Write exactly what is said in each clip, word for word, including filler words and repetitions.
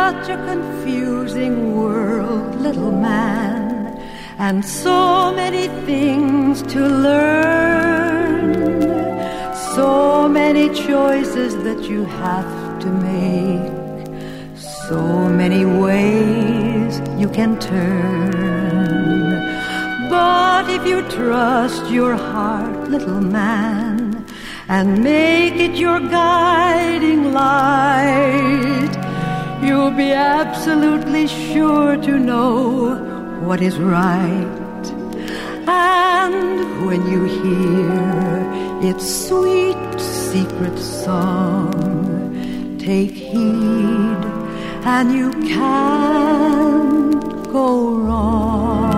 such a confusing world, little man, and so many things to learn, so many choices that you have to make, so many ways you can turn. But if you trust your heart, little man, and make it your guiding light, you'll be absolutely sure to know what is right. And when you hear its sweet secret song, take heed and you can't go wrong.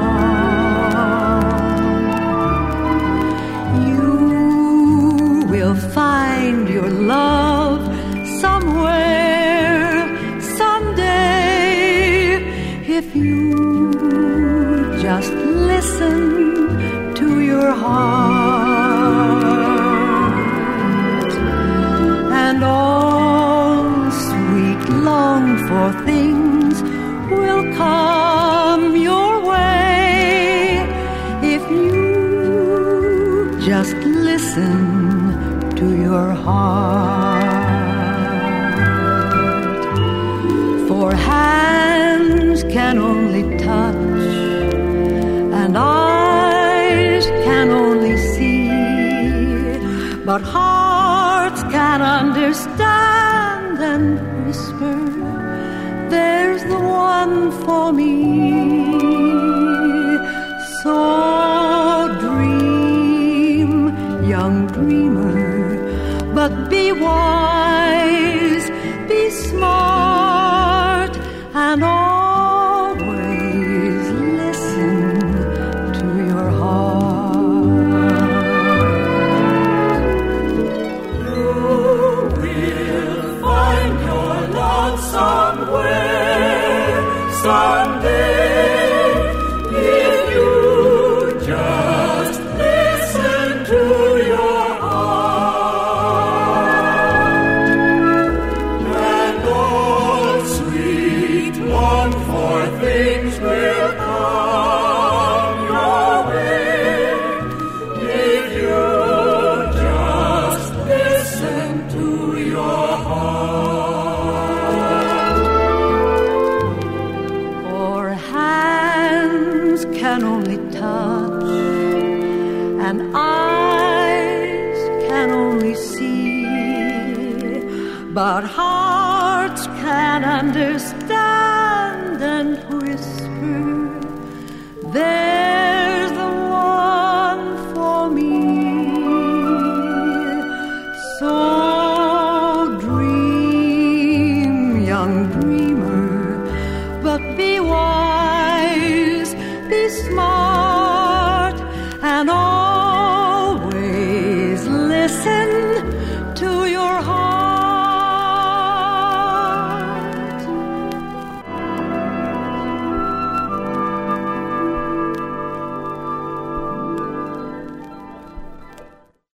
You will find your love somewhere, someday, if you just listen to your heart. And all sweet longed for things will come your way if you just listen to your heart. For hands can only touch, and eyes can only see, but hearts can understand and whisper, there's the one for me. So dream, young dreamer, but be wise, be smart, and always listen to your heart. You will find your love somewhere, someday, if you just listen to your heart. And all sweet long for things will come your way if you just listen to your heart. For hands can only touch, and eyes can only see, but hearts can understand and whisper, there